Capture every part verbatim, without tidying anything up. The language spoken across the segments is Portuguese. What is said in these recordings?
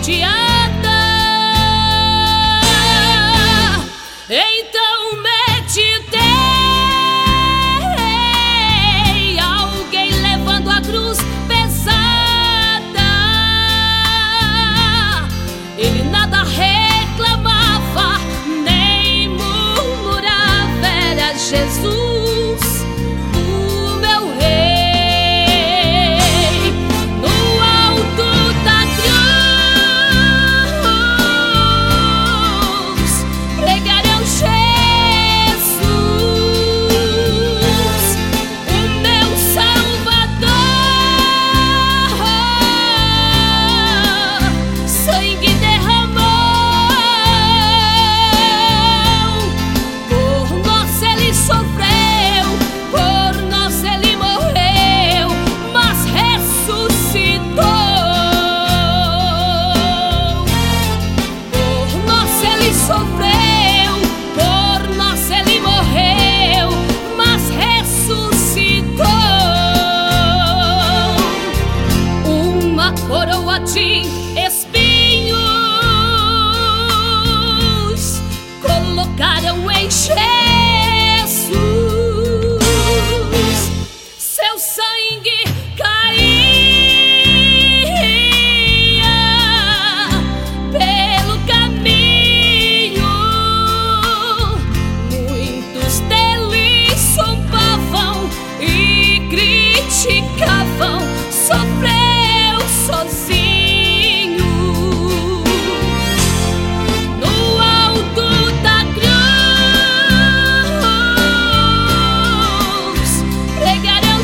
angustiada. Então meditei alguém levando a cruz pesada. Ele nada reclamava, nem murmurava, era Jesus, o meu rei. No alto da cruz pregarei Jesus, o meu Salvador. Sangue derramou, por nós ele sofreu, por nós ele morreu, mas ressuscitou. Por nós ele sofreu, por nós ele morreu, mas ressuscitou. Uma coroa de espinhos colocaram em Jesus, seu sangue caía pelo caminho. Muitos deles zombavam e criticavam, sofreu sozinho. No alto da cruz pregarei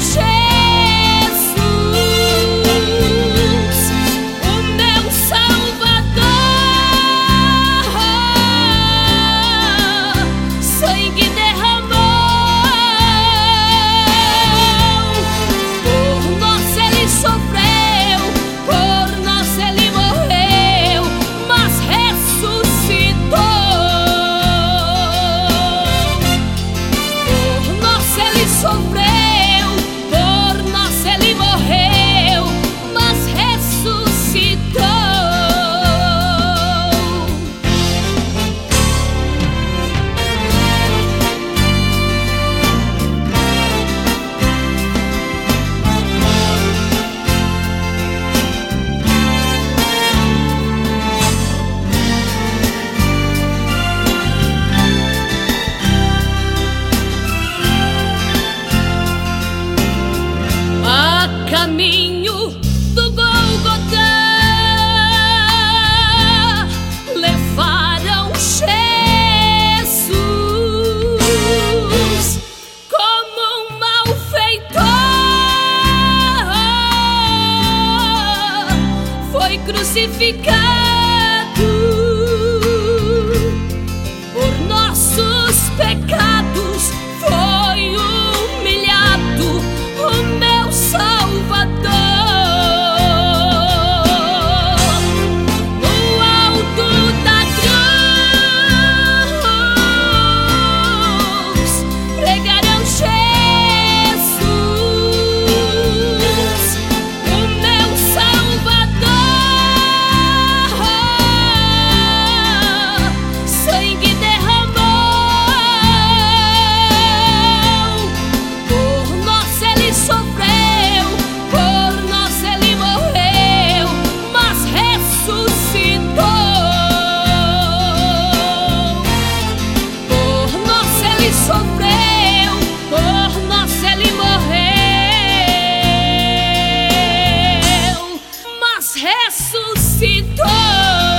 Jesus, o meu Salvador. Sangue derramou, por nós ele sofreu, por nós ele morreu, mas ressuscitou. Por nós ele sofreu, por nós ele morreu, mas ressuscitou. A caminho do Gólgota levaram Jesus como um malfeitor, foi crucificado por nossos pecados, foi humilhado, o meu Salvador. No alto da cruz pregarei Jesus, o meu Salvador. Sangue derramou, por nós ele sofreu, por nós ele morreu, mas ressuscitou. Por nós ele sofreu, por nós ele morreu, mas ressuscitou.